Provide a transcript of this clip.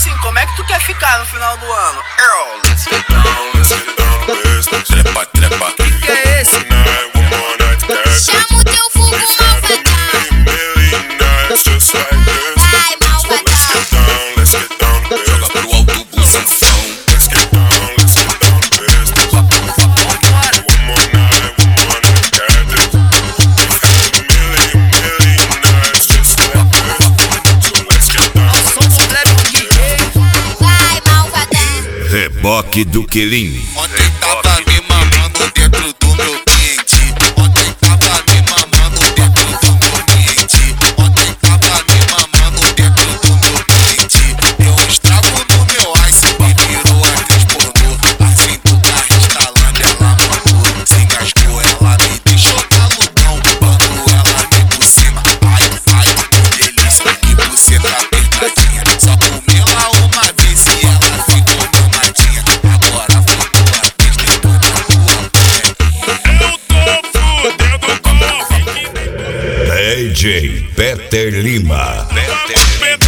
assim, como é que tu quer ficar no final do ano? Let's get down to business. Trepa, trepa. Que é esse? Chama o teu fogo, malvadão. Just like this. Vai, malvadão. Let's get down to business. Joga pro alto, busanfão. Let's get down to business. One more night, got this. Million nights just like this. So let's get down. Vai, malvadão. Reboque do Quelinho. Ontem tava me mamando dentro do meu cliente. Ontem tava me mamando dentro do meu cliente. Ontem tava me mamando dentro do meu cliente. Deu um estrago no meu ice e virou atriz pornô. Assim do carro instalando, ela mandou. Se engasgou, ela me deixou taludão. Quando ela me por cima, ai, ai, que delícia. Que buceta apertadinha. Só comi ela uma vez e ela ficou mamadinha. Agora foi tua vez, depois da tua bonequinha. Eu tô fudendo com DJ Peter Lima.